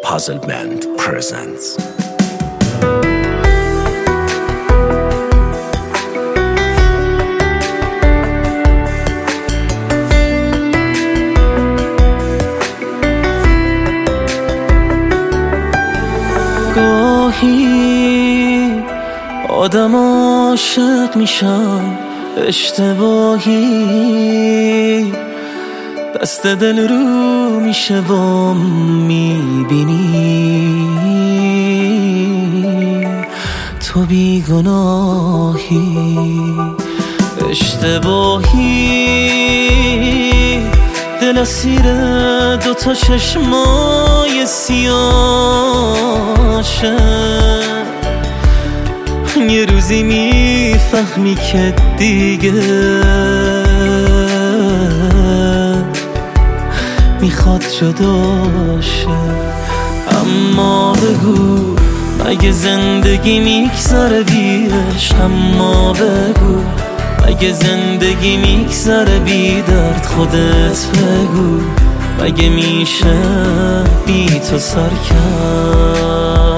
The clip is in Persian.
Puzzle Band presents. گاهی آدم عاشق میشم اشتباهی، دست دل رو میشه و میبینی تو بیگناهی. اشتباهی دل اسیر دوتا چشمای سیاشه، یه روزی میفهمی که دیگه میخواد جداشه. اما بگو مگه زندگی میگذره بی عشق؟ اما بگو مگه زندگی میگذره بی درد؟ خودت بگو مگه میشه بی تو سر کرد؟